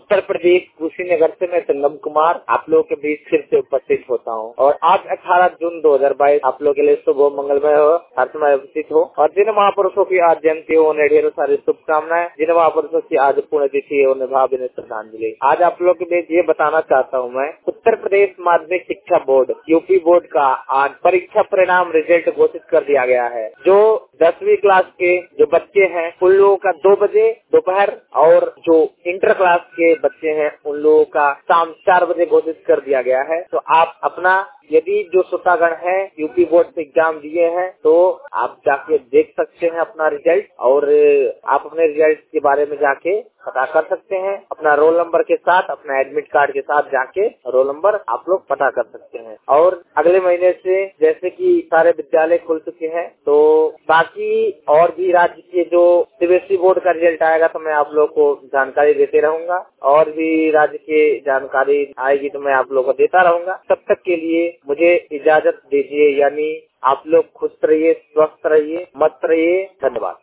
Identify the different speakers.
Speaker 1: उत्तर प्रदेश कुशीनगर से मैं संगम कुमार आप लोगों के बीच फिर से उपस्थित होता हूँ। और आज 18 जून 2022 आप लोगों के लिए शुभ हो, मंगलमय हो, हर्षमय उपस्थित हो। और जिन महापुरुषों की आज जयंती हो उन्हें ढेरों सारी शुभकामनाएं। जिन महापुरुषों की आज पुण्यतिथि है उन्हें भावभीनी श्रद्धांजलि। आज आप लोगों के बीच ये बताना चाहता हूँ मैं, उत्तर प्रदेश माध्यमिक शिक्षा बोर्ड यूपी बोर्ड का आज परीक्षा परिणाम रिजल्ट घोषित कर दिया गया है। जो 10वीं क्लास के जो बच्चे हैं उन लोगों का 2 बजे दोपहर और जो इंटर क्लास के बच्चे हैं उन लोगों का शाम 4 बजे घोषित कर दिया गया है। तो आप अपना यदि जो श्रोतागण है यूपी बोर्ड से एग्जाम दिए हैं तो आप जाके देख सकते हैं अपना रिजल्ट, और आप अपने रिजल्ट के बारे में जाके पता कर सकते हैं। अपना रोल नंबर के साथ, अपना एडमिट कार्ड के साथ जाके रोल नंबर आप लोग पता कर सकते हैं। और अगले महीने से जैसे कि सारे विद्यालय खुल चुके हैं तो बाकी और भी राज्य के जो सीबीएसई बोर्ड का रिजल्ट आएगा तो मैं आप लोग को जानकारी देते रहूंगा। और भी राज्य के जानकारी आएगी तो मैं आप लोग को देता रहूंगा। तब तक के लिए मुझे इजाजत दीजिए, यानी आप लोग खुश रहिए, स्वस्थ रहिए, मस्त रहिए। धन्यवाद।